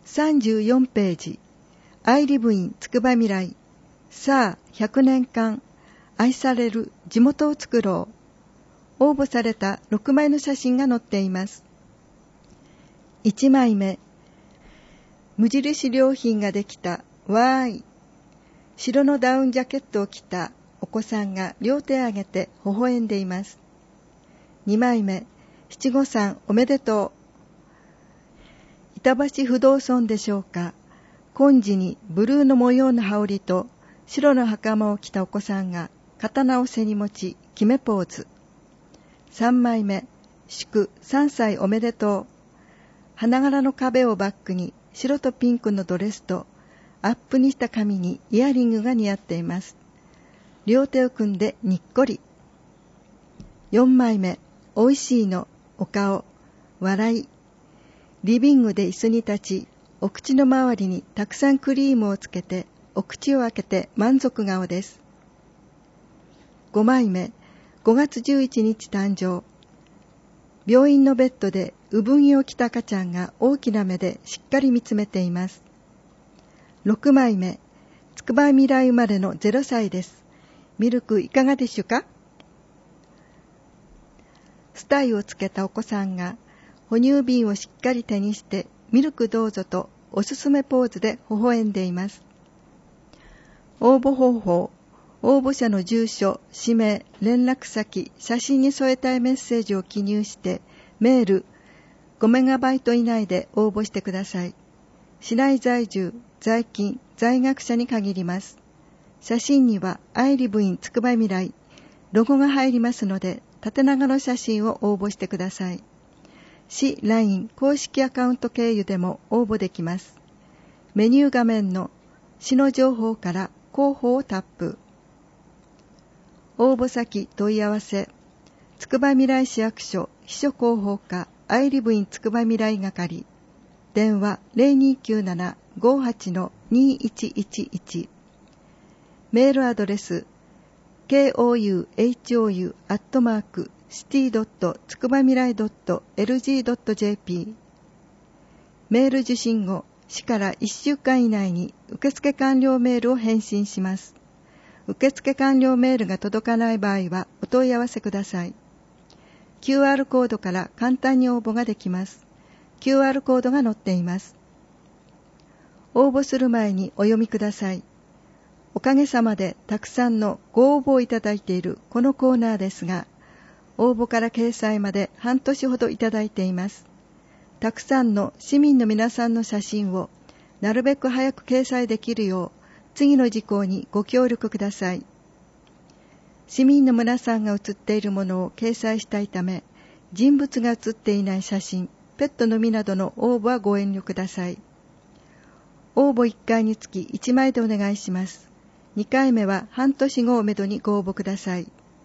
34ページ、愛理部員つくばみらい、さあ100年間愛される地元を作ろう。応募された6枚の写真が載っています。1枚目、無印良品ができたわーい。白のダウンジャケットを着たお子さんが両手を上げて微笑んでいます。2枚目、七五三おめでとう。板橋不動尊でしょうか。紺地にブルーの模様の羽織と白の袴を着たお子さんが刀を背に持ち決めポーズ。3枚目、祝3歳おめでとう。花柄の壁をバックに白とピンクのドレスとアップにした髪にイヤリングが似合っています。両手を組んでにっこり。4枚目、おいしいのお顔、笑い。リビングで椅子に立ち、お口の周りにたくさんクリームをつけて、お口を開けて満足顔です。5枚目、5月11日誕生。病院のベッドで産着を着た赤ちゃんが大きな目でしっかり見つめています。6枚目、つくばみらい生まれの0歳です。ミルクいかがでしゅか。スタイをつけたお子さんが哺乳瓶をしっかり手にしてミルクどうぞとおすすめポーズで微笑んでいます。応募方法、応募者の住所、氏名、連絡先、写真に添えたいメッセージを記入してメール5メガバイト以内で応募してください。市内在住、在勤、在学者に限ります。写真には愛理部員つくばみらい、ロゴが入りますので、縦長の写真を応募してください。市 LINE 公式アカウント経由でも応募できます。メニュー画面の市の情報から広報をタップ。応募先問い合わせ、つくばみらい市役所秘書広報課愛理部員つくばみらい係。電話 0297-58-2111。メールアドレス kouhou@city.tsukubamirai.lg.jp。 メール受信後、市から1週間以内に受付完了メールを返信します。受付完了メールが届かない場合はお問い合わせください。QR コードから簡単に応募ができます。QR コードが載っています。応募する前にお読みください。おかげさまでたくさんのご応募をいただいているこのコーナーですが、応募から掲載まで半年ほどいただいています。たくさんの市民の皆さんの写真をなるべく早く掲載できるよう、次の事項にご協力ください。市民の皆さんが写っているものを掲載したいため、人物が写っていない写真、ペットのみなどの応募はご遠慮ください。応募1回につき1枚でお願いします。2回目は半年後をめどにご応募ください。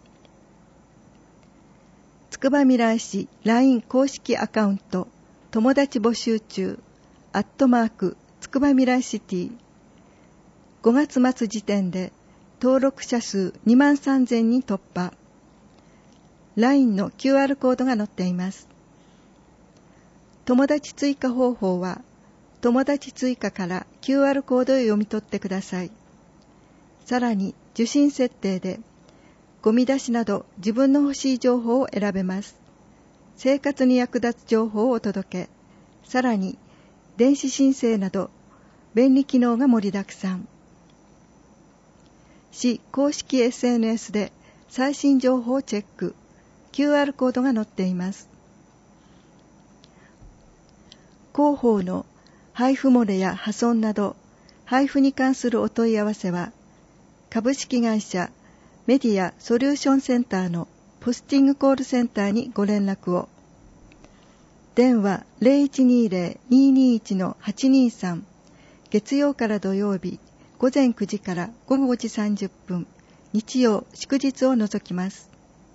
つくばみらい市 LINE 公式アカウント、友達募集中、@つくばみらいシティ。5月末時点で登録者数23,000人突破。LINE の QR コードが載っています。友達追加方法は、友達追加から QR コードを読み取ってください。さらに受信設定で、ゴミ出しなど自分の欲しい情報を選べます。生活に役立つ情報をお届け。さらに電子申請など便利機能が盛りだくさん。市公式 SNS で最新情報をチェック。QR コードが載っています。広報の配布漏れや破損など配布に関するお問い合わせは、株式会社メディアソリューションセンターのポスティングコールセンターにご連絡を。電話 0120-221-823。月曜から土曜日午前9時から午後5時30分、日曜祝日を除きます。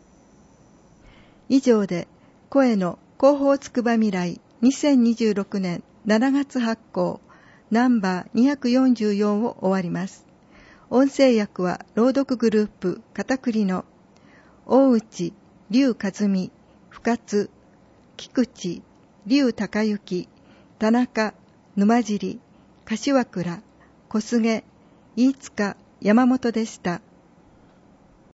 以上で声の広報つくばみらい2026年7月発行ナンバー244を終わります。音声訳は朗読グループ片栗の大内龍和美、深津菊池龍孝之、田中沼尻、柏倉、小菅、飯塚、山本でした。